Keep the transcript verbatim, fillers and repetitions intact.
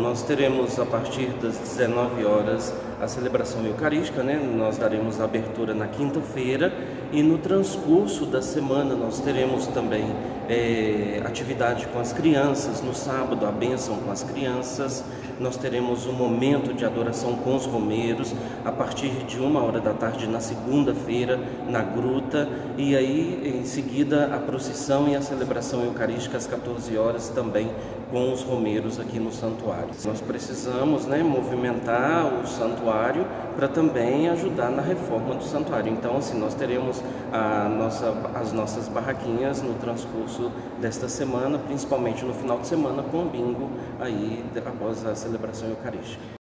nós teremos a partir das dezenove horas a celebração eucarística, né? Nós daremos a abertura na quinta-feira e no transcurso da semana nós teremos também é, atividade com as crianças. No sábado, a bênção com as crianças. Nós teremos um momento de adoração com os romeiros a partir de uma hora da tarde na segunda-feira na gruta, e aí em seguida a procissão e a celebração eucarística às quatorze horas também com os romeiros aqui no santuário. Nós precisamos, né, movimentar o santuário para também ajudar na reforma do santuário. Então, assim, nós teremos a nossa, as nossas barraquinhas no transcurso desta semana, principalmente no final de semana com o bingo aí após a celebração eucarística.